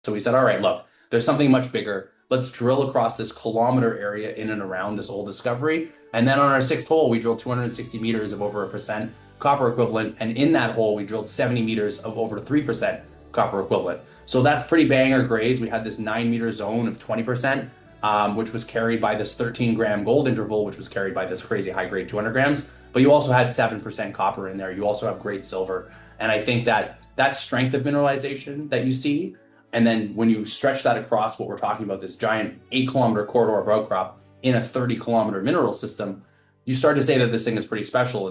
So we said, all right, look, there's something much bigger. Let's drill across this kilometer area in and around this old discovery. And then on our sixth hole, we drilled 260 meters of over a percent copper equivalent. And in that hole, we drilled 70 meters of over 3% copper equivalent. So that's pretty banger grades. We had this 9 meter zone of 20%, which was carried by this 13-gram gold interval, which was carried by this crazy high grade 200 grams. But you also had 7% copper in there. You also have great silver. And I think that strength of mineralization that you see, and then when you stretch that across what we're talking about, this giant 8 kilometer corridor of outcrop in a 30 kilometer mineral system, you start to say that this thing is pretty special.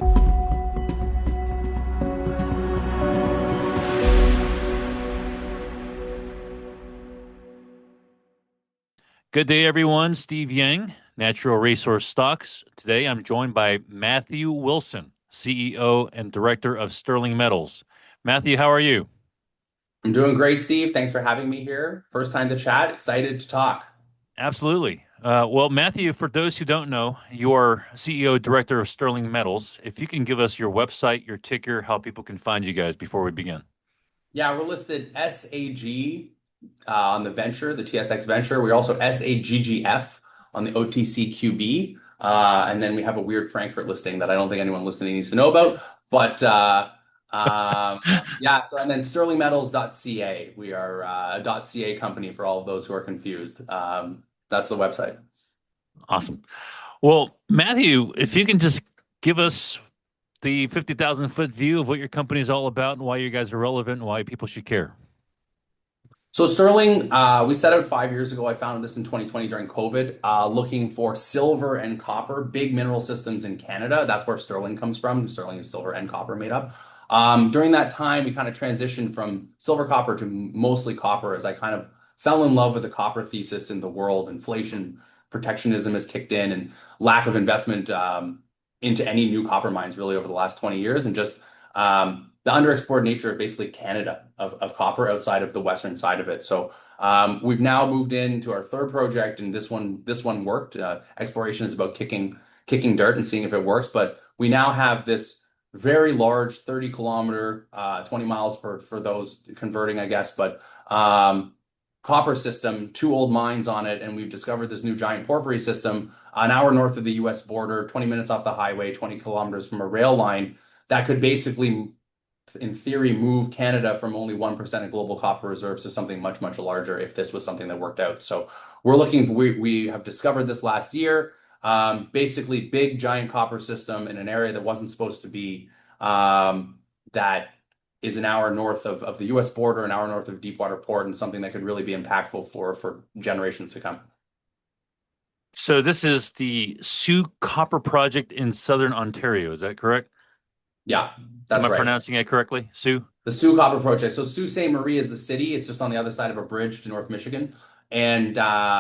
Good day, everyone. Steve Yang, Natural Resource Stocks. Today, I'm joined by Matthew Wilson, CEO and Director of Sterling Metals. Matthew, how are you? I'm doing great, Steve. Thanks for having me here. First time to chat. Excited to talk. Absolutely. Well, Matthew, for those who don't know, you are CEO, Director of Sterling Metals. If you can give us your website, your ticker, how people can find you guys before we begin. Yeah, we're listed SAG on the Venture, the TSX Venture. We're also SAGGF on the OTCQB. And then we have a weird Frankfurt listing that I don't think anyone listening needs to know about. But yeah, so and then sterlingmetals.ca. We are a .ca company for all of those who are confused. That's the website. Awesome. Well, Matthew, if you can just give us the 50,000-foot view of what your company is all about and why you guys are relevant and why people should care. So Sterling, we set out 5 years ago. I founded this in 2020 during COVID, looking for silver and copper, big mineral systems in Canada. That's where Sterling comes from. Sterling is silver and copper made up. During that time, we kind of transitioned from silver copper to mostly copper as I kind of fell in love with the copper thesis in the world. Inflation, protectionism has kicked in, and lack of investment into any new copper mines really over the last 20 years, and just the underexplored nature of basically Canada of copper outside of the western side of it. So we've now moved into our third project, and this one worked. Exploration is about kicking dirt and seeing if it works. But we now have this very large 30 kilometer, 20 miles for those converting, I guess, but copper system, two old mines on it, and we've discovered this new giant porphyry system an hour north of the U.S. border, 20 minutes off the highway, 20 kilometers from a rail line that could basically, in theory, move Canada from only 1% of global copper reserves to something much, much larger if this was something that worked out. So we have discovered this last year, basically big giant copper system in an area that wasn't supposed to be, that is an hour north of the US border, an hour north of Deepwater Port, and something that could really be impactful for generations to come. So this is the Sioux Copper Project in Southern Ontario. Is that correct? Yeah, Am that's I right. pronouncing it correctly? Sioux? The Sioux Copper Project. So Sault Ste. Marie is the city. It's just on the other side of a bridge to North Michigan. And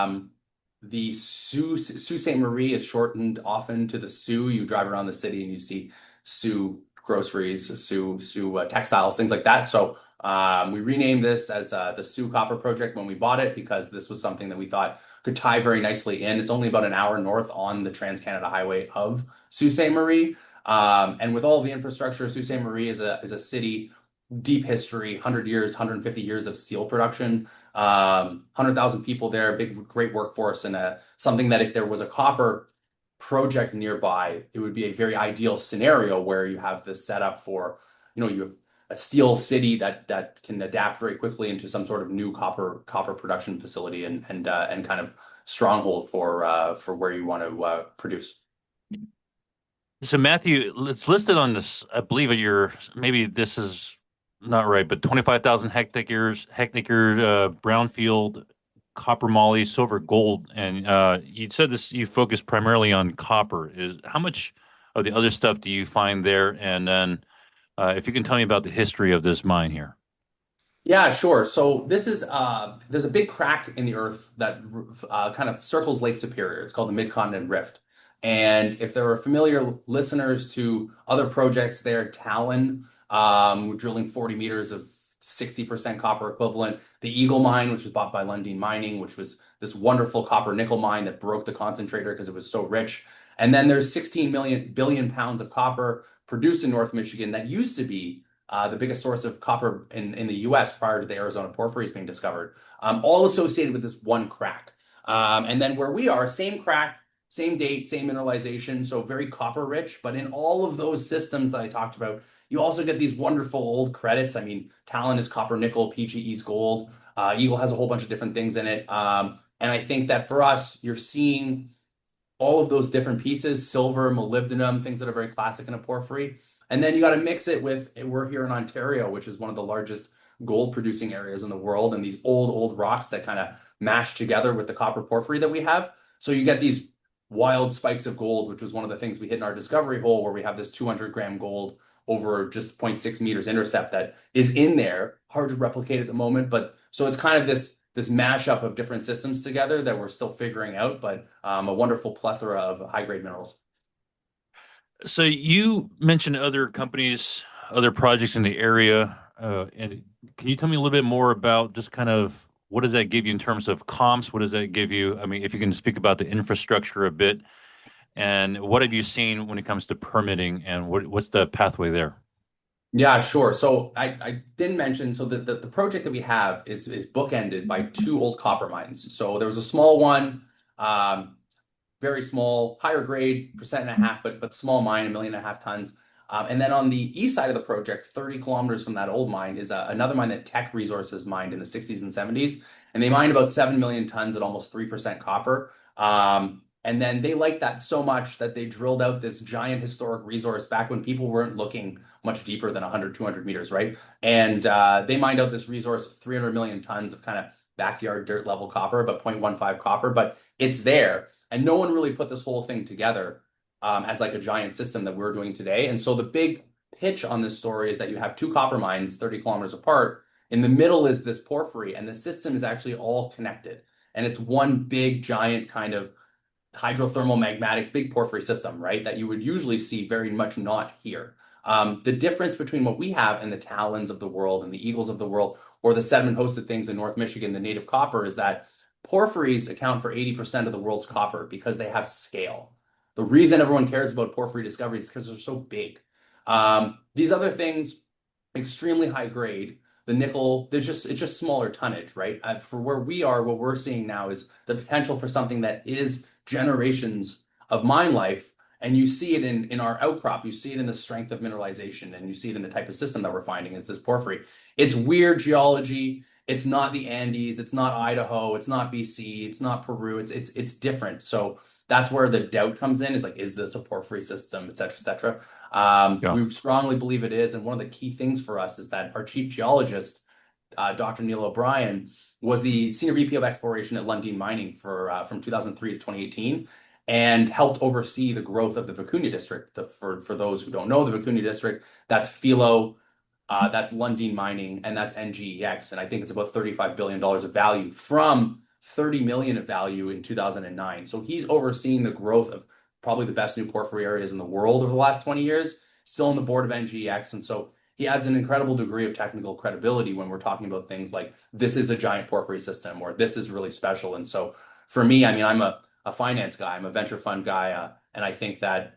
the Sault Ste. Marie is shortened often to the Sioux. You drive around the city and you see Sioux groceries, Sioux textiles, things like that. So we renamed this as the Sioux Copper Project when we bought it because this was something that we thought could tie very nicely in. It's only about an hour north on the Trans-Canada Highway of Sault Ste. Marie. And with all the infrastructure, Sault Ste. Marie is a city, deep history, 100 years, 150 years of steel production, 100,000 people there, big, great workforce, and something that if there was a copper project nearby, it would be a very ideal scenario where you have this set up for, you have a steel city that can adapt very quickly into some sort of new copper production facility and kind of stronghold for where you want to produce. So Matthew, it's listed on this, I believe maybe this is not right, but 25,000 hectare brownfield copper moly silver gold. And you said this, you focus primarily on copper. Is how much of the other stuff do you find there? And then if you can tell me about the history of this mine here. Yeah, sure. So this is there's a big crack in the earth that kind of circles Lake Superior. It's called the Mid-Continent Rift. And if there are familiar listeners to other projects there, Talon, we're drilling 40 meters of 60% copper equivalent. The Eagle Mine, which was bought by Lundin Mining, which was this wonderful copper nickel mine that broke the concentrator because it was so rich. And then there's 16 billion pounds of copper produced in North Michigan that used to be the biggest source of copper in the US prior to the Arizona porphyries being discovered, all associated with this one crack. And then where we are, same crack, same date, same mineralization, so very copper rich. But in all of those systems that I talked about, you also get these wonderful old credits. I mean, Talon is copper nickel, PGE's gold. Eagle has a whole bunch of different things in it. And I think that for us, you're seeing all of those different pieces, silver, molybdenum, things that are very classic in a porphyry. And then you got to mix it with, we're here in Ontario, which is one of the largest gold producing areas in the world, and these old rocks that kind of mash together with the copper porphyry that we have. So you get these wild spikes of gold, which was one of the things we hit in our discovery hole, where we have this 200-gram gold over just zero point 0.6 meters intercept that is in there, hard to replicate at the moment. But so it's kind of this mashup of different systems together that we're still figuring out, but a wonderful plethora of high grade minerals. So you mentioned other companies, other projects in the area, and can you tell me a little bit more about just kind of what does that give you in terms of comps? What does that give you? I mean, if you can speak about the infrastructure a bit, and what have you seen when it comes to permitting, and what's the pathway there? Yeah, sure. So I didn't mention, so the project that we have is bookended by two old copper mines. So there was a small one, um, very small, higher grade, 1.5%, but small mine, 1.5 million tons. And then on the east side of the project, 30 kilometers from that old mine, is another mine that Teck Resources mined in the 60s and 70s. And they mined about 7 million tons at almost 3% copper. And then they liked that so much that they drilled out this giant historic resource back when people weren't looking much deeper than 100, 200 meters, right? And they mined out this resource of 300 million tons of kind of backyard dirt level copper, but 0.15 copper, but it's there. And no one really put this whole thing together as like a giant system that we're doing today. And so the big pitch on this story is that you have two copper mines 30 kilometers apart. In the middle is this porphyry, and the system is actually all connected. And it's one big, giant kind of hydrothermal magmatic big porphyry system, right? That you would usually see very much not here. The difference between what we have and the Talons of the world and the Eagles of the world, or the sediment hosted things in North Michigan, the native copper, is that porphyries account for 80% of the world's copper because they have scale. The reason everyone cares about porphyry discoveries is because they're so big. These other things, extremely high grade. The nickel, it's just smaller tonnage, right? For where we are, what we're seeing now is the potential for something that is generations of mine life. And you see it in our outcrop, you see it in the strength of mineralization, and you see it in the type of system that we're finding is this porphyry. It's weird geology. It's not the Andes, it's not Idaho, it's not BC, it's not Peru. It's different. So that's where the doubt comes in, is like, is this a porphyry system, et cetera, et cetera. Yeah. We strongly believe it is. And one of the key things for us is that our chief geologist, Dr. Neil O'Brien, was the senior VP of exploration at Lundin Mining from 2003 to 2018, and helped oversee the growth of the Vicuña district. For those who don't know, the Vicuña district, that's Filo, that's Lundin Mining, and that's NGEX. And I think it's about $35 billion of value from 30 million of value in 2009. So he's overseeing the growth of probably the best new porphyry areas in the world over the last 20 years, still on the board of NGEX. And so he adds an incredible degree of technical credibility when we're talking about things like, this is a giant porphyry system, or this is really special. And so for me, I mean, I'm a finance guy, I'm a venture fund guy, and I think that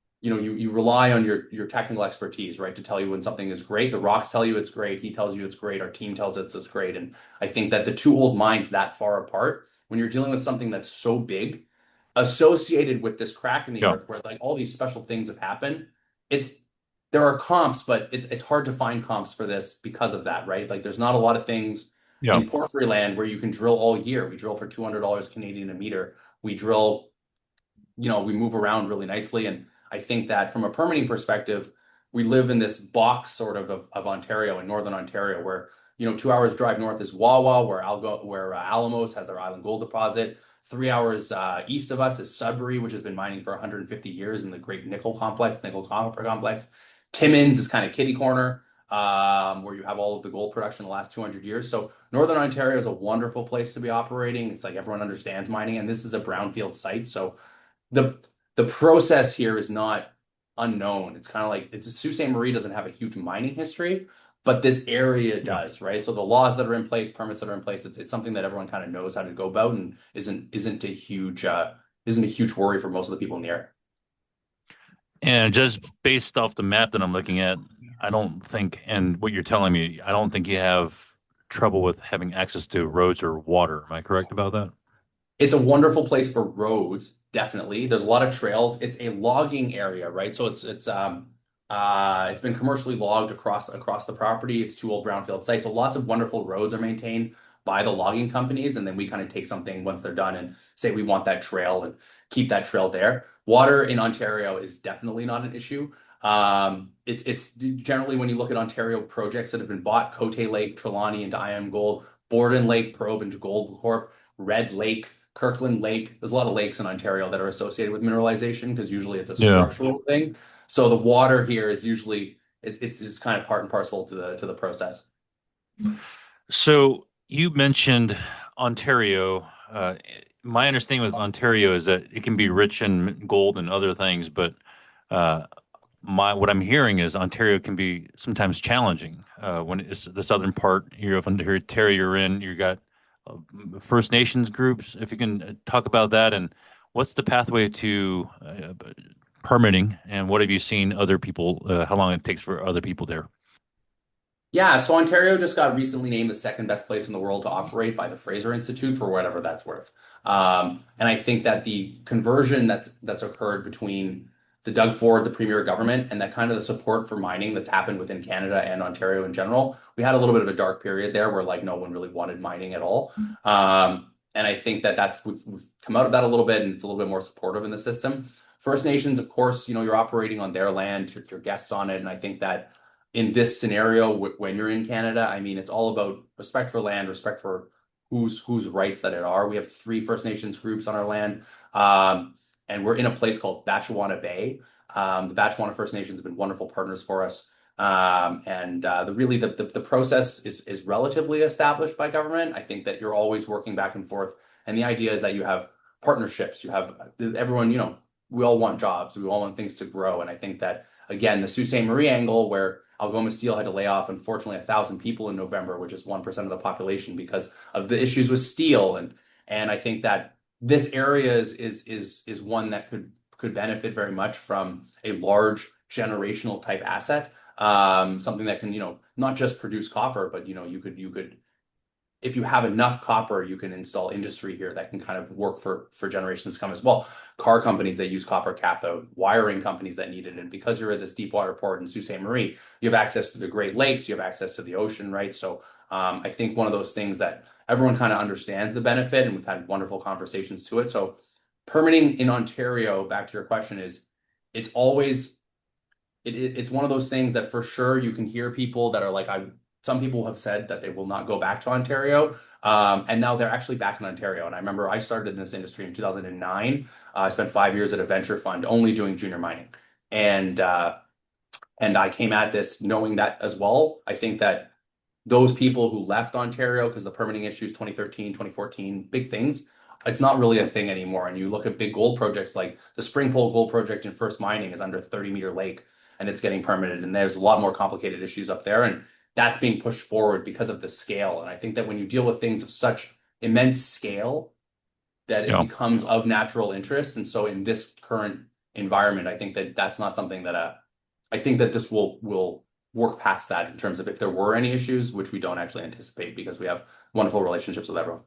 you rely on your technical expertise, right, to tell you when something is great. The rocks tell you it's great. He tells you it's great. Our team tells us it's great. And I think that the two old mines that far apart, when you're dealing with something that's so big, associated with this crack in the Yeah. earth, where like all these special things have happened, it's there are comps, but it's hard to find comps for this because of that, right? Like there's not a lot of things Yeah. in porphyry land where you can drill all year. We drill for $200 Canadian a meter. We drill, we move around really nicely. And I think that from a permitting perspective, we live in this box sort of Ontario, in Northern Ontario, where 2 hours drive north is Wawa, where Alamos has their Island Gold deposit. 3 hours east of us is Sudbury, which has been mining for 150 years in the Great Nickel Complex, Nickel Copper Complex. Timmins is kind of kitty corner, where you have all of the gold production in the last 200 years. So Northern Ontario is a wonderful place to be operating. It's like everyone understands mining, and this is a brownfield site. So the the process here is not unknown. It's kind of like Sault Ste. Marie doesn't have a huge mining history, but this area Yeah. does, right? So the laws that are in place, permits that are in place, it's something that everyone kind of knows how to go about, and isn't a huge worry for most of the people in the area. And just based off the map that I'm looking at, I don't think, and what you're telling me, I don't think you have trouble with having access to roads or water. Am I correct about that? It's a wonderful place for roads, definitely. There's a lot of trails. It's a logging area, right? So it's been commercially logged across the property. It's two old brownfield sites. So lots of wonderful roads are maintained by the logging companies, and then we kind of take something once they're done and say we want that trail and keep that trail there. Water in Ontario is definitely not an issue. It's generally when you look at Ontario projects that have been bought, Cote Lake, Trelawney into IAMGOLD, Borden Lake Probe into Goldcorp, Red Lake, Kirkland Lake. There's a lot of lakes in Ontario that are associated with mineralization because usually it's a Yeah. structural thing. So the water here is usually it's just kind of part and parcel to the process. So you mentioned Ontario. My understanding with Ontario is that it can be rich in gold and other things, but uh, my what I'm hearing is Ontario can be sometimes challenging. When it's the southern part here of Ontario you're in, you got uh, First Nations groups. If you can talk about that, and what's the pathway to permitting, and what have you seen other people, how long it takes for other people there? Yeah, so Ontario just got recently named the second best place in the world to operate by the Fraser Institute for whatever that's worth. And I think that the conversion that's occurred between the Doug Ford, the premier government, and that kind of the support for mining that's happened within Canada and Ontario in general, we had a little bit of a dark period there where like no one really wanted mining at all. And I think that we've come out of that a little bit, and it's a little bit more supportive in the system. First Nations, of course, you're operating on their land, your guests on it, and I think that in this scenario when you're in Canada, I mean, it's all about respect for land, respect for whose rights that it are. We have three First Nations groups on our land, and we're in a place called Batchewana Bay. The Batchewana First Nations have been wonderful partners for us. And the process is relatively established by government. I think that you're always working back and forth, and the idea is that you have partnerships. You have everyone. We all want jobs. We all want things to grow, and I think that again, the Sault Ste. Marie angle, where Algoma Steel had to lay off, unfortunately, 1,000 people in November, which is 1% of the population because of the issues with steel. And I think that this area is one that could benefit very much from a large generational type asset. Something that can, not just produce copper, but you could if you have enough copper, you can install industry here that can kind of work for generations to come as well. Car companies that use copper cathode, wiring companies that need it, and because you're at this deep water port in Sault Ste. Marie, you have access to the Great Lakes, you have access to the ocean, right? So I think one of those things that everyone kind of understands the benefit, and we've had wonderful conversations to it. So permitting in Ontario, back to your question, is it's always it's one of those things that for sure you can hear people that are like, some people have said that they will not go back to Ontario. And now they're actually back in Ontario. And I remember I started in this industry in 2009. I spent 5 years at a venture fund only doing junior mining. And, uh, and I came at this knowing that as well. I think that those people who left Ontario because the permitting issues 2013, 2014, big things, it's not really a thing anymore. And you look at big gold projects like the Springpole Gold Project in First Mining is under 30-meter lake and it's getting permitted. And there's a lot more complicated issues up there. And that's being pushed forward because of the scale. And I think that when you deal with things of such immense scale, that it Yeah. becomes of natural interest. And so in this current environment, I think that that's not something that I think that this will work past that in terms of if there were any issues, which we don't actually anticipate because we have wonderful relationships with everyone.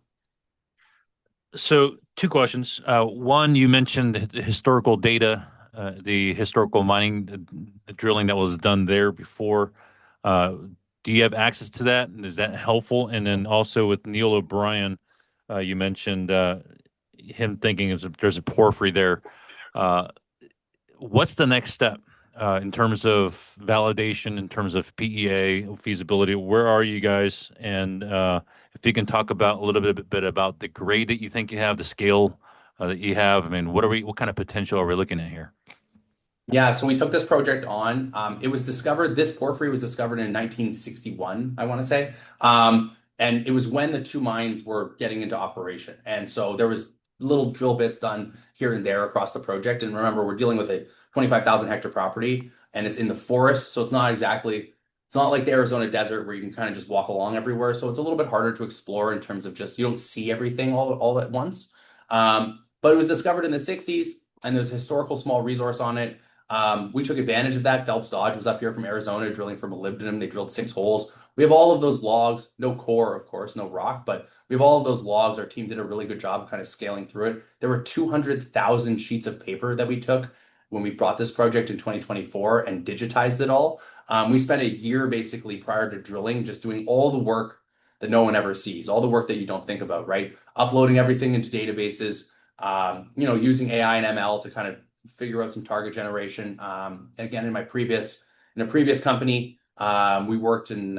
So, two questions. One, you mentioned the historical data, the historical mining, the drilling that was done there before. Uh, do you have access to that? And is that helpful? And then also with Neil O'Brien, you mentioned him thinking there's a porphyry there. Uh, what's the next step in terms of validation, in terms of PEA feasibility? Where are you guys? And if you can talk about a little bit about the grade that you think you have, the scale that you have. I mean, what kind of potential are we looking at here? Yeah, so we took this project on. This porphyry was discovered in 1961, I want to say. And it was when the two mines were getting into operation. And so there was little drill bits done here and there across the project. And remember, we're dealing with a 25,000 hectare property and it's in the forest. So it's not like the Arizona desert where you can kind of just walk along everywhere. So it's a little bit harder to explore in terms of just, you don't see everything all at once. But it was discovered in the 60s and there's a historical small resource on it. We took advantage of that. Phelps Dodge was up here from Arizona drilling for molybdenum. They drilled 6 holes. We have all of those logs, no core, of course, no rock, but we have all of those logs. Our team did a really good job of kind of scaling through it. There were 200,000 sheets of paper that we took when we brought this project in 2024 and digitized it all. We spent a year basically prior to drilling just doing all the work that no one ever sees, all the work that you don't think about, right? Uploading everything into databases, using AI and ML to kind of figure out some target generation. Again, in a previous company, we worked in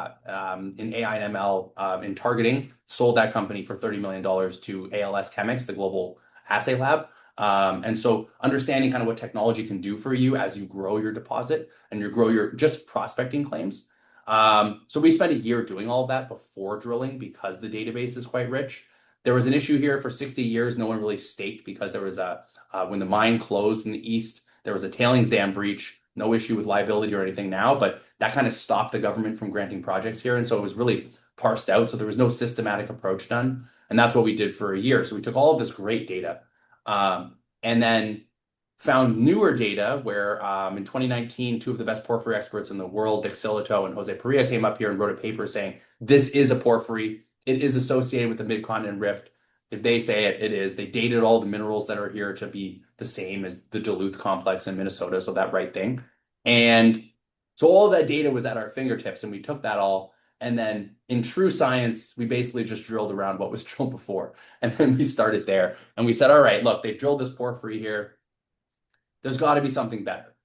AI and ML in targeting. Sold that company for $30 million to ALS Chemics, the global assay lab. And so understanding kind of what technology can do for you as you grow your deposit and you grow your just prospecting claims. So we spent a year doing all of that before drilling because the database is quite rich. There was an issue here for 60 years. No one really staked because there was when the mine closed in the east, there was a tailings dam breach. No issue with liability or anything now, but that kind of stopped the government from granting projects here. And so it was really parsed out. So there was no systematic approach done. And that's what we did for a year. So we took all of this great data and then found newer data where in 2019, two of the best porphyry experts in the world, Dick Silito and Jose Perea, came up here and wrote a paper saying this is a porphyry. It is associated with the Mid-Continent Rift. If they say it, it is. They dated all the minerals that are here to be the same as the Duluth complex in Minnesota, so that right thing. And so all of that data was at our fingertips, and we took that all. And then in true science, we basically just drilled around what was drilled before. And then we started there. And we said, all right, look, they've drilled this porphyry here. There's got to be something better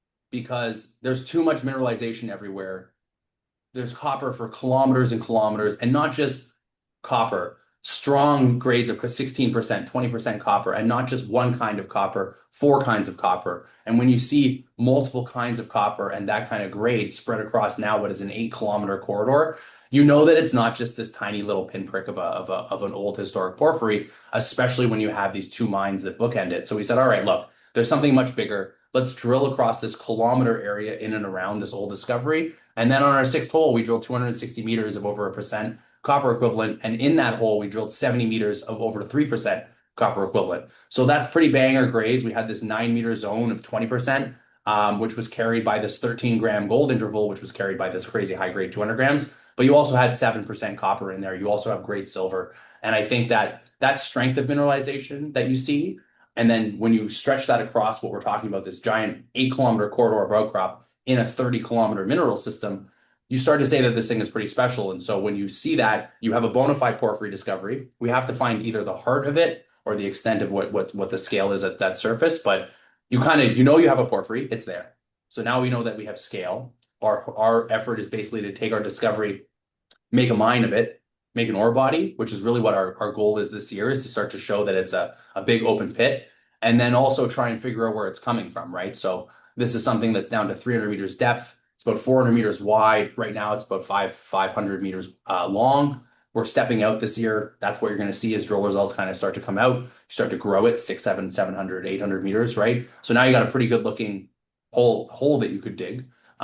because there's too much mineralization everywhere. There's copper for kilometers and kilometers, and not just copper, strong grades of 16%, 20% copper, and not just one kind of copper, 4 kinds of copper. And when you see multiple kinds of copper and that kind of grade spread across now what is an 8-kilometer corridor, you know that it's not just this tiny little pinprick of an old historic porphyry, especially when you have these two mines that bookend it. So we said, all right, look, there's something much bigger. Let's drill across this kilometer area in and around this old discovery. And then on our 6th hole, we drilled 260 meters of over 1% copper equivalent. And in that hole, we drilled 70 meters of over 3% copper equivalent. So that's pretty banger grades. We had this 9-meter zone of 20%, which was carried by this 13-gram gold interval, which was carried by this crazy high grade 200 grams. But you also had 7% copper in there. You also have great silver. And I think that that strength of mineralization that you see, and then when you stretch that across what we're talking about, this giant 8-kilometer corridor of outcrop in a 30-kilometer mineral system, you start to say that this thing is pretty special. And so when you see that, you have a bona fide porphyry discovery. We have to find either the heart of it or the extent of what the scale is at that surface. But you kind of, you have a porphyry, it's there. So now we know that we have scale. Our effort is basically to take our discovery, make a mine of it, make an ore body, which is really what our goal is this year, is to start to show that it's a big open pit, and then also try and figure out where it's coming from, right? So this is something that's down to 300 meters depth. It's about 400 meters wide. Right now, it's about 500 meters long. We're stepping out this year. That's what you're going to see as drill results kind of start to come out. You start to grow it 600, 700, 800 meters, right? So now you got a pretty good looking hole that you could dig.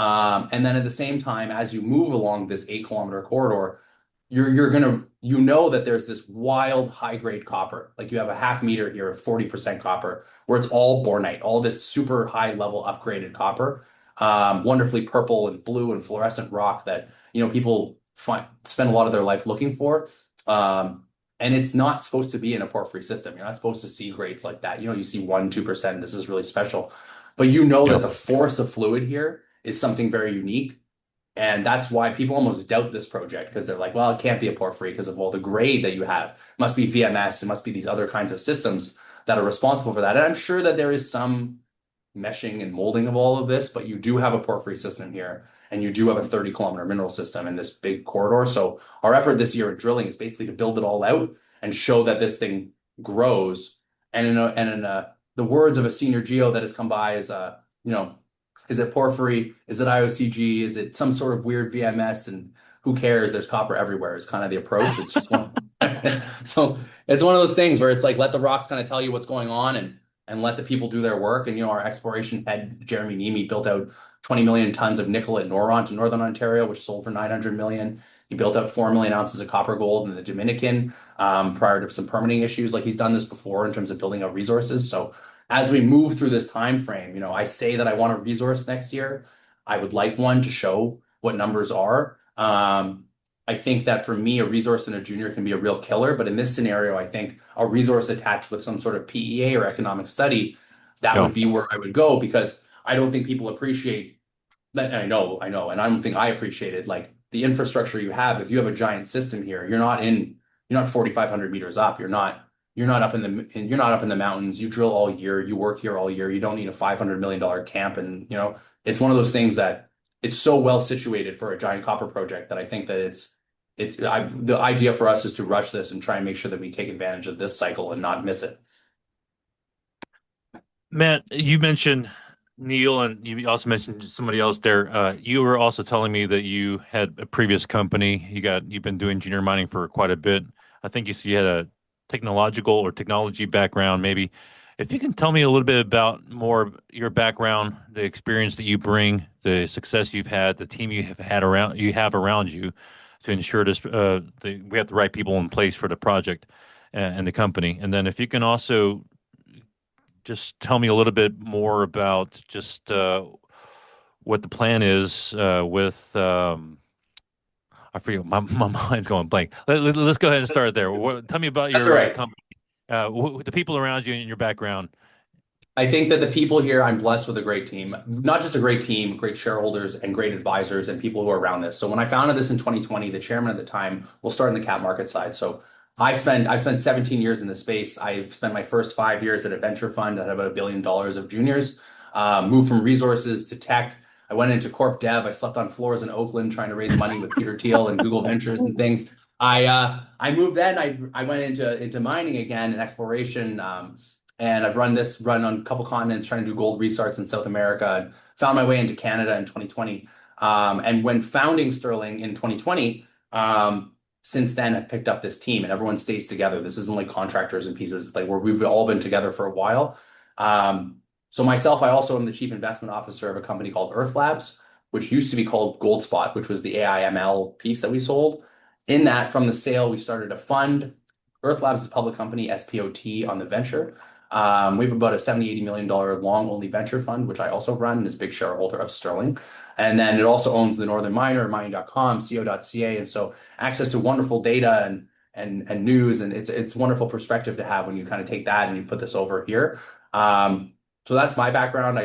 And then at the same time, as you move along this 8-kilometer corridor, you're gonna that there's this wild high grade copper. Like you have a half meter here of 40% copper, where it's all bornite, all this super high level upgraded copper, wonderfully purple and blue and fluorescent rock that people spend a lot of their life looking for. And it's not supposed to be in a porphyry system. You're not supposed to see grades like that. You see 1-2%. This is really special, but that the force of fluid here is something very unique. And that's why people almost doubt this project, because they're like, well, it can't be a porphyry because of all the grade that you have. It must be VMS. It must be these other kinds of systems that are responsible for that. And I'm sure that there is some meshing and molding of all of this, but you do have a porphyry system here, and you do have a 30-kilometer mineral system in this big corridor. So our effort this year in drilling is basically to build it all out and show that this thing grows. And in the words of a senior geo that has come by is, is it porphyry? Is it IOCG? Is it some sort of weird VMS? And who cares? There's copper everywhere is kind of the approach. It's just one. So it's one of those things where it's like, let the rocks kind of tell you what's going on, and let the people do their work. And, our exploration head, Jeremy Neeme, built out 20 million tons of nickel at Noront in Northern Ontario, which sold for 900 million. He built out 4 million ounces of copper gold in the Dominican prior to some permitting issues. Like, he's done this before in terms of building out resources. So as we move through this time frame, I say that I want a resource next year. I would like one to show what numbers are. I think that for me, a resource and a junior can be a real killer. But in this scenario, I think a resource attached with some sort of PEA or economic study, that Yeah. would be where I would go because I don't think people appreciate that. I know, and I don't think I appreciate it. Like the infrastructure you have, if you have a giant system here, you're not 4,500 meters up. You're not you're not up in the mountains. You drill all year. You work here all year. You don't need a $500 million camp. And it's one of those things that it's so well situated for a giant copper project that I think that the idea for us is to rush this and try and make sure that we take advantage of this cycle and not miss it. Matt, you mentioned Neil, and you also mentioned somebody else there. You were also telling me that you had a previous company. You've been doing junior mining for quite a bit. I think you said you had a technological or technology background. Maybe if you can tell me a little bit about more your background, the experience that you bring, the success you've had, the team you have around you to ensure we have the right people in place for the project and the company. And then if you can also just tell me a little bit more about just what the plan is with I forget my mind's going blank. Let's go ahead and start there. Tell me about That's all your right. company, the people around you and your background. I think that the people here, I'm blessed with a great team, not just a great team, great shareholders and great advisors and people who are around this. So when I founded this in 2020, the chairman at the time will start in the cap market side. So I've spent 17 years in the space. I've spent my first 5 years at a venture fund that had about $1 billion of juniors, moved from resources to tech. I went into corp dev. I slept on floors in Oakland trying to raise money with Peter Thiel and Google Ventures and things. I moved then. I went into mining again and exploration. And I've run on a couple continents trying to do gold restarts in South America and found my way into Canada in 2020. And when founding Sterling in 2020, since then I've picked up this team and everyone stays together. This isn't like contractors and pieces, like where we've all been together for a while. So myself, I also am the chief investment officer of a company called Earth Labs, which used to be called Goldspot, which was the AI/ML piece that we sold. In that, from the sale, we started a fund. Earth Labs is a public company, SPOT on the venture. We have about a $70-80 million long only venture fund, which I also run and is a big shareholder of Sterling. And then it also owns the Northern Miner, mining.com, co.ca. And so access to wonderful data and news. And it's wonderful perspective to have when you kind of take that and you put this over here. So that's my background.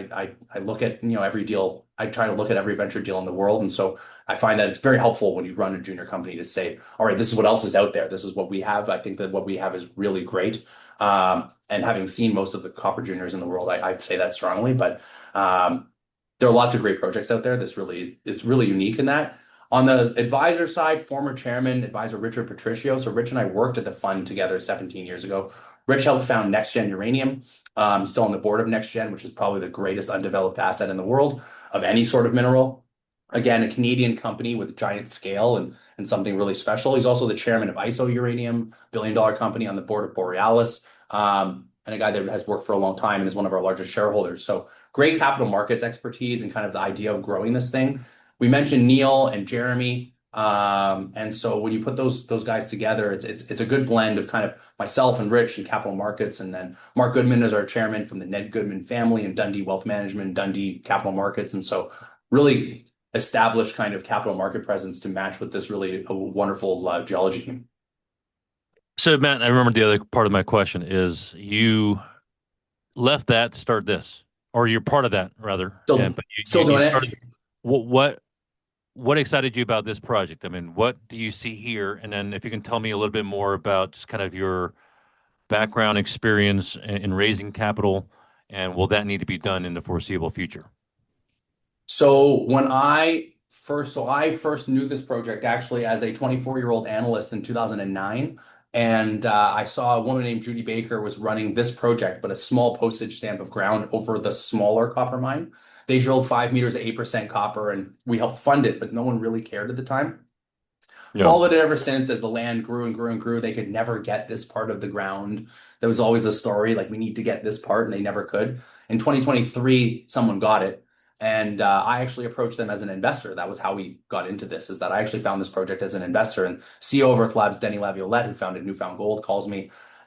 I look at, every deal. I try to look at every venture deal in the world. And so I find that it's very helpful when you run a junior company to say, all right, this is what else is out there. This is what we have. I think that what we have is really great. And having seen most of the copper juniors in the world, I'd say that strongly. But there are lots of great projects out there. It's really unique in that. On the advisor side, former chairman, advisor Richard Patricio. So Rich and I worked at the fund together 17 years ago. Rich helped found NextGen Uranium. Still on the board of NextGen, which is probably the greatest undeveloped asset in the world of any sort of mineral. Again, a Canadian company with giant scale and something really special. He's also the chairman of ISO Uranium, billion-dollar company on the board of Borealis, and a guy that has worked for a long time and is one of our largest shareholders. So great capital markets expertise and kind of the idea of growing this thing. We mentioned Neil and Jeremy. And so when you put those guys together, it's a good blend of kind of myself and Rich and capital markets, and then Mark Goodman is our chairman from the Ned Goodman family and Dundee Wealth Management, Dundee Capital Markets, and so really established kind of capital market presence to match with this really wonderful geology team. So, Matt, I remember the other part of my question is you left that to start this, or you're part of that rather, Still, but still you doing started. it. What what excited you about this project? I mean, what do you see here? And then if you can tell me a little bit more about just kind of your background experience in raising capital, and will that need to be done in the foreseeable future? So I first knew this project actually as a 24-year-old analyst in 2009. And I saw a woman named Judy Baker was running this project, but a small postage stamp of ground over the smaller copper mine. They drilled 5 meters at 8% copper, and we helped fund it, but no one really cared at the time. Yeah. Followed it ever since as the land grew and grew and grew. They could never get this part of the ground. There was always the story like we need to get this part, and they never could. In 2023, someone got it, and I actually approached them as an investor. That was how we got into this. Is that I actually found this project as an investor, and CEO of Earth Labs, Denny Laviolette, who founded Newfound Gold, calls me.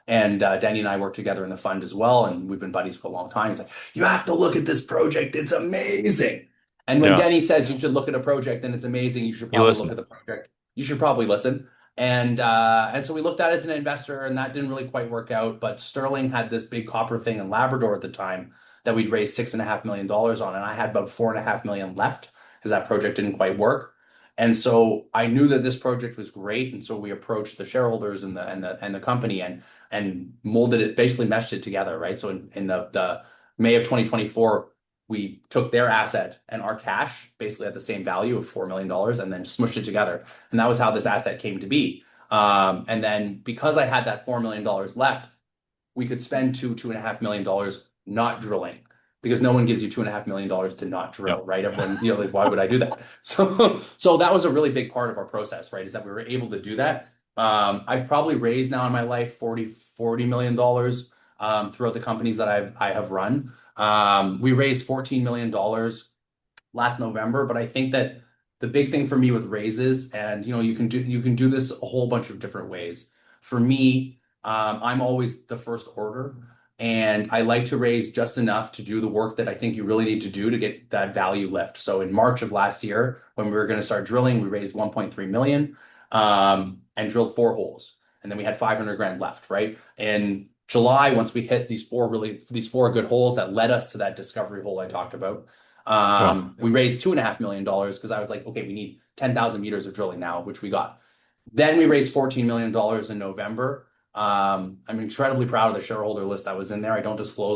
And Danny and I work together in the fund as well, and we've been buddies for a long time. He's like, "You have to look at this project; it's amazing." And when Yeah. Denny says you should look at a project and it's amazing, you should You probably look listen. at the project. You should probably listen. And so we looked at it as an investor, and that didn't really quite work out. But Sterling had this big copper thing in Labrador at the time that we'd raised $6.5 million on, and I had about 4.5 million left because that project didn't quite work. And so I knew that this project was great, and so we approached the shareholders and the company and molded it, basically meshed it together, right? So in the May of 2024, we took their asset and our cash basically at the same value of $4 million and then smushed it together. And that was how this asset came to be. And then because I had that $4 million left, we could spend $2.5 million not drilling because no one gives you $2.5 million to not Yeah. drill, right? Everyone, like, why would I do that? So that was a really big part of our process, right? Is that we were able to do that. I've probably raised now in my life $40 million throughout the companies that I have run. We raised $14 million last November, but I think that the big thing for me with raises, and you can do this a whole bunch of different ways. For me, I'm always the first order, and I like to raise just enough to do the work that I think you really need to do to get that value lift. So in March of last year, when we were going to start drilling, we raised 1.3 million and drilled 4 holes, and then we had 500 grand left, right? In July, once we hit these four good holes that led us to that discovery hole I talked about, Yeah. we raised $2.5 million because I was like, okay, we need 10,000 meters of drilling now, which we got. Then we raised $14 million in November. I'm incredibly proud of the shareholder list that was in there. I don't disclose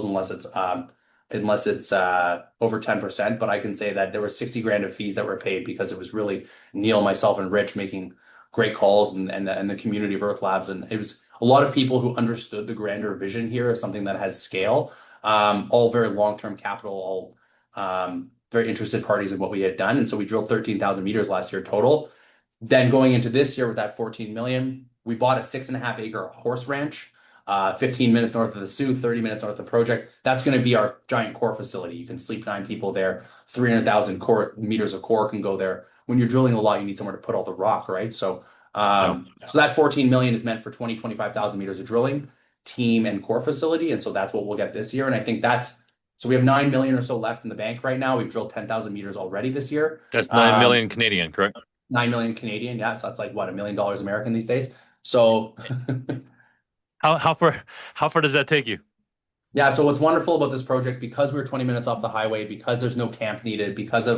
unless it's over 10%, but I can say that there was 60 grand of fees that were paid because it was really Neil, myself, and Rich making great calls and the community of Earth Labs. And it was a lot of people who understood the grander vision here as something that has scale, all very long-term capital, all very interested parties in what we had done. And so we drilled 13,000 meters last year total. Then going into this year with that 14 million, we bought a 6.5 acre horse ranch, 15 minutes north of the Sioux, 30 minutes north of the project. That's going to be our giant core facility. You can sleep 9 people there. 300,000 core meters of core can go there. When you're drilling a lot, you need somewhere to put all the rock, right? So, Yeah. so that 14 million is meant for 25,000 meters of drilling, team and core facility. And so that's what we'll get this year. And I think so we have 9 million or so left in the bank right now. We've drilled 10,000 meters already this year. That's 9 million Canadian, correct? 9 million Canadian. Yeah. So that's like what, $1 million American these days. So How far does that take you? yeah. So what's wonderful about this project, because we're 20 minutes off the highway, because there's no camp needed,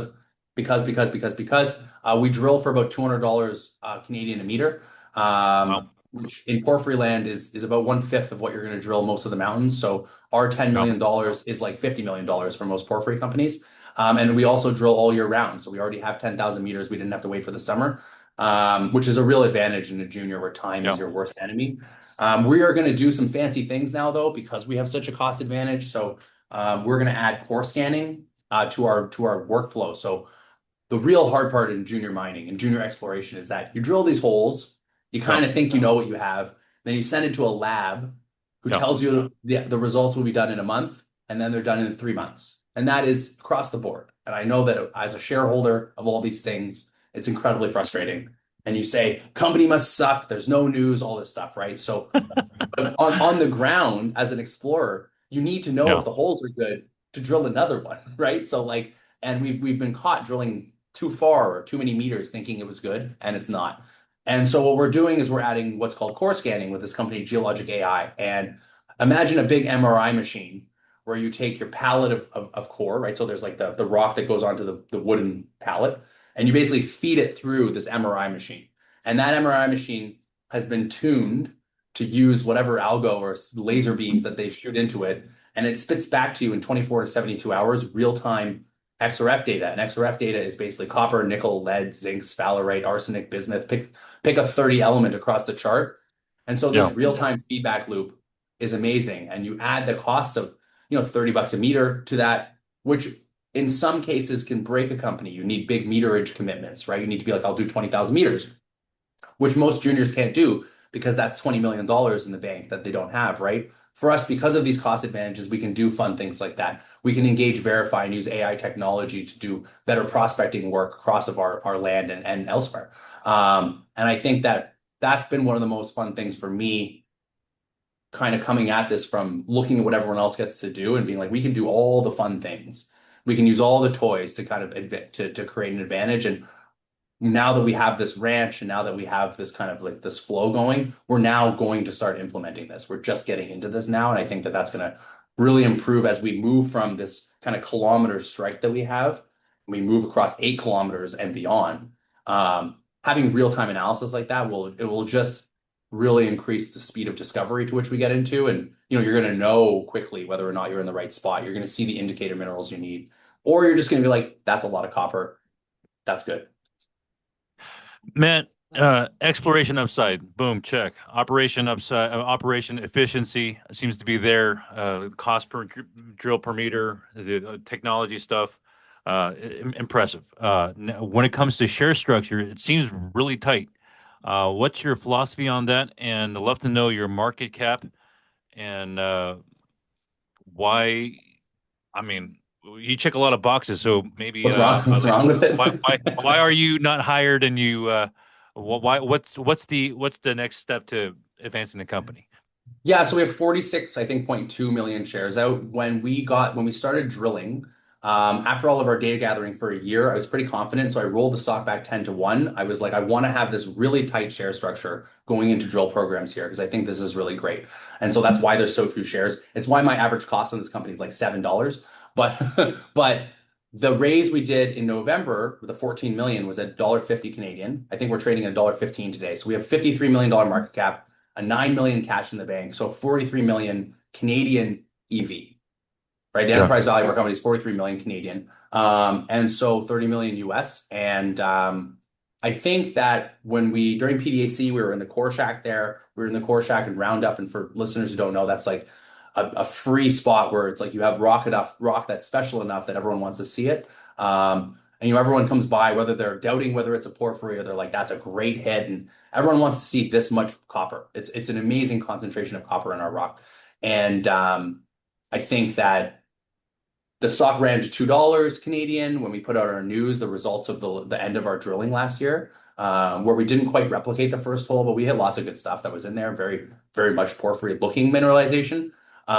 we drill for about $200 Canadian a meter, Wow. which in porphyry land is about 1/5 of what you're going to drill most of the mountains. So our $10 Yeah. million is like $50 million for most porphyry companies. And we also drill all year round. So we already have 10,000 meters. We didn't have to wait for the summer, which is a real advantage in a junior where time is Yeah. your worst enemy. We are going to do some fancy things now, though, because we have such a cost advantage. So we're going to add core scanning to our workflow. So the real hard part in junior mining and junior exploration is that you drill these holes, you Yeah. kind of think you know what you have, then you send it to a lab who Yeah. tells you the results will be done in a month, and then they're done in 3 months. And that is across the board. And I know that as a shareholder of all these things, it's incredibly frustrating. And you say, company must suck, there's no news, all this stuff, right? So but on the ground as an explorer, you need to know if Yeah. the holes are good to drill another one, right? So like, and we've been caught drilling too far or too many meters thinking it was good, and it's not. And so what we're doing is we're adding what's called core scanning with this company, Geologic AI. And imagine a big MRI machine where you take your pallet of core, right? So there's like the rock that goes onto the wooden pallet, and you basically feed it through this MRI machine. And that MRI machine has been tuned to use whatever algo or laser beams that they shoot into it, and it spits back to you in 24 to 72 hours real-time XRF data. And XRF data is basically copper, nickel, lead, zinc, sphalerite, arsenic, bismuth. Pick a 30 element across the chart. And so this Yeah. real-time feedback loop is amazing. And you add the cost of, $30 a meter to that, which in some cases can break a company. You need big meterage commitments, right? You need to be like, I'll do 20,000 meters, which most juniors can't do because that's $20 million in the bank that they don't have, right? For us, because of these cost advantages, we can do fun things like that. We can engage, verify, and use AI technology to do better prospecting work across of our land and elsewhere. And I think that that's been one of the most fun things for me kind of coming at this from looking at what everyone else gets to do and being like, we can do all the fun things. We can use all the toys to kind of to create an advantage. And now that we have this ranch and now that we have this kind of like this flow going, we're now going to start implementing this. We're just getting into this now. And I think that that's going to really improve as we move from this kind of kilometer strike that we have. We move across 8 kilometers and beyond. Having real-time analysis like that will just really increase the speed of discovery to which we get into. And, you're going to know quickly whether or not you're in the right spot. You're going to see the indicator minerals you need, or you're just going to be like, that's a lot of copper. That's good. Matt, exploration upside, boom, check. Operation upside, operation efficiency seems to be there. Cost per drill per meter, the technology stuff, impressive. When it comes to share structure, it seems really tight. What's your philosophy on that? And I'd love to know your market cap and why. I mean, you check a lot of boxes, so maybe What's wrong? I What's like wrong with it? why are you not higher than you? Why what's the next step to advancing the company? Yeah, so we have 46, I think, 0.2 million shares out. When we started drilling, after all of our data gathering for a year, I was pretty confident. So I rolled the stock back 10 to 1. I was like, I want to have this really tight share structure going into drill programs here because I think this is really great. And so that's why there's so few shares. It's why my average cost on this company is like $7. But but the raise we did in November with the 14 million was at $1.50 Canadian. I think we're trading at $1.15 today. So we have $53 million market cap, a 9 million cash in the bank, so 43 million Canadian EV, right? The Yeah. enterprise value of our company is 43 million Canadian, and so 30 million US. And I think that during PDAC, we were in the core shack there. We were in the core shack and Roundup. And for listeners who don't know, that's like a free spot where it's like you have rock that's special enough that everyone wants to see it. And everyone comes by, whether they're doubting whether it's a porphyry or they're like, that's a great hit. And everyone wants to see this much copper. It's an amazing concentration of copper in our rock. And I think that the stock ran to $2 Canadian when we put out our news, the results of the end of our drilling last year, where we didn't quite replicate the first hole, but we had lots of good stuff that was in there, very, very much porphyry looking mineralization.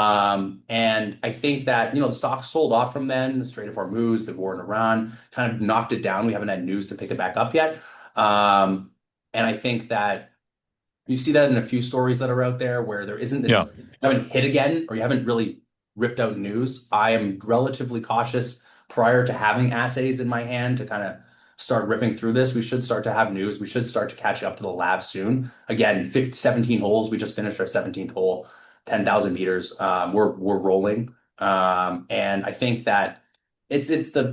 And I think that, the stock sold off from then, the Strait of Hormuz, the war in Iran kind of knocked it down. We haven't had news to pick it back up yet. And I think that you see that in a few stories that are out there where there isn't this, Yeah. you haven't hit again, or you haven't really ripped out news. I am relatively cautious prior to having assays in my hand to kind of start ripping through this. We should start to have news. We should start to catch up to the lab soon. Again, 17 holes. We just finished our 17th hole, 10,000 meters. We're rolling. And I think that it's the,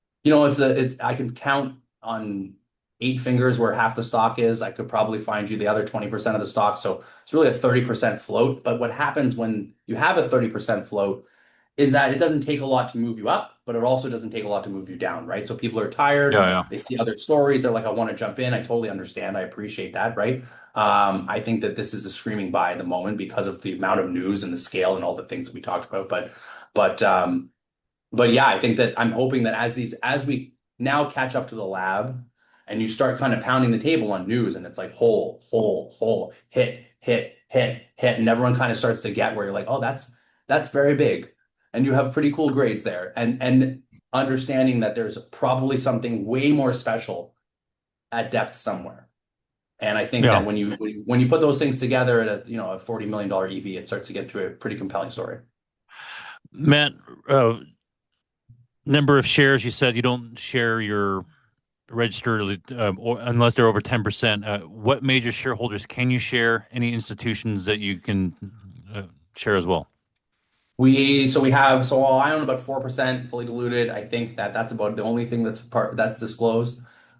I can count on 8 fingers where half the stock is. I could probably find you the other 20% of the stock. So it's really a 30% float. But what happens when you have a 30% float is that it doesn't take a lot to move you up, but it also doesn't take a lot to move you down, right? So people are tired. Yeah, yeah. They see other stories. They're like, I want to jump in. I totally understand. I appreciate that, right? I think that this is a screaming buy at the moment because of the amount of news and the scale and all the things that we talked about. But yeah, I think that I'm hoping that as we now catch up to the lab and you start kind of pounding the table on news and it's like hole, hole, hole, hit, hit, hit, hit, and everyone kind of starts to get where you're like, oh, that's very big. And you have pretty cool grades there. And understanding that there's probably something way more special at depth somewhere. And I think Yeah. that when you put those things together at a $40 million EV, it starts to get to a pretty compelling story. Matt, number of shares, you said you don't share your registered or unless they're over 10%. What major shareholders can you share? Any institutions that you can share as well? I own about 4% fully diluted. I think that that's about the only thing that's disclosed.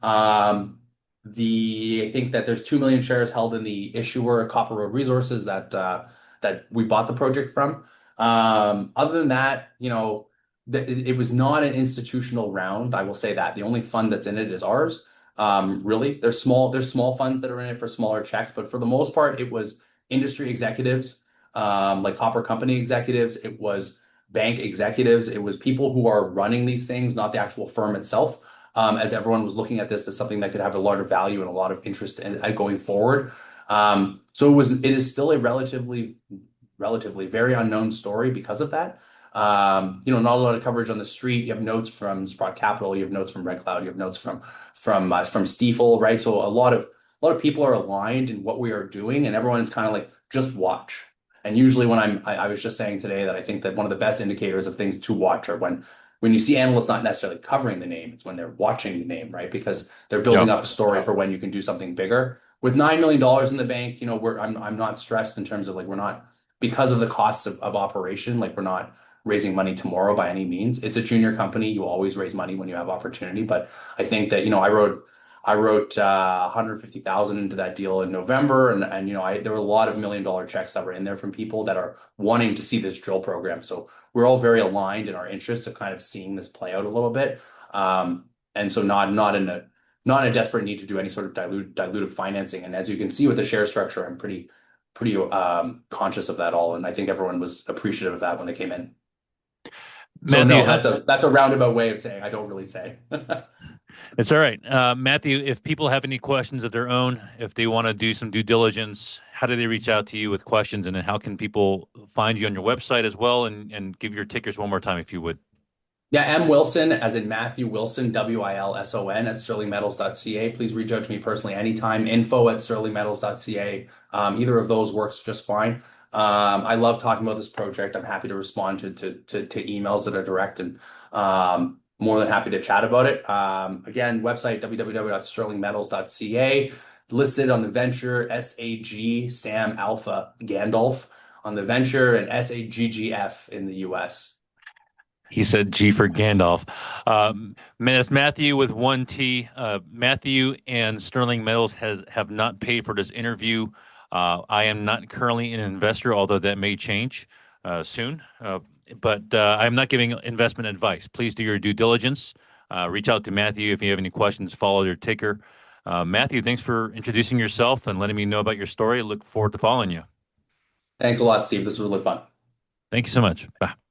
I think that there's 2 million shares held in the issuer Copper Road Resources that we bought the project from. Other than that, it was not an institutional round. I will say that the only fund that's in it is ours. Really, there's small funds that are in it for smaller checks, but for the most part, it was industry executives, like copper company executives. It was bank executives. It was people who are running these things, not the actual firm itself. As everyone was looking at this as something that could have a lot of value and a lot of interest in going forward. So it is still a relatively relatively very unknown story because of that. Not a lot of coverage on the street. You have notes from Sprott Capital, you have notes from Red Cloud, you have notes from Stifel, right? So a lot of people are aligned in what we are doing, and everyone is kind of like, just watch. And usually when I was just saying today that I think that one of the best indicators of things to watch are when you see analysts not necessarily covering the name, it's when they're watching the name, right? Because they're building Yeah. up a story for when you can do something bigger. With $9 million in the bank, I'm not stressed in terms of like we're not because of the costs of operation, like we're not raising money tomorrow by any means. It's a junior company. You always raise money when you have opportunity. But I think that, I wrote 150,000 into that deal in November, and there were a lot of $1 million checks that were in there from people that are wanting to see this drill program. So we're all very aligned in our interest of kind of seeing this play out a little bit, and so not in a desperate need to do any sort of dilutive financing. And as you can see with the share structure, I'm pretty conscious of that all, and I think everyone was appreciative of that when they came in. So Matthew, no, that's a roundabout way of saying I don't really say. it's all right. Matthew, if people have any questions of their own, if they want to do some due diligence, how do they reach out to you with questions? And then how can people find you on your website as well? And give your tickers one more time, if you would. Yeah, M. Wilson, as in Matthew Wilson, Wilson, at sterlingmetals.ca. Please reach out to me personally anytime. Info@sterlingmetals.ca. Either of those works just fine. I love talking about this project. I'm happy to respond to emails that are direct, and more than happy to chat about it. Again, website www.sterlingmetals.ca. Listed on the venture SAG Sam Alpha Gandalf on the venture, and SAGGF in the US. He said G for Gandalf. Man, it's Matthew with one T. Matthew and Sterling Metals have not paid for this interview. I am not currently an investor, although that may change soon. But I'm not giving investment advice. Please do your due diligence. Reach out to Matthew if you have any questions. Follow their ticker. Matthew, thanks for introducing yourself and letting me know about your story. I look forward to following you. Thanks a lot, Steve. This was really fun. Thank you so much. Bye.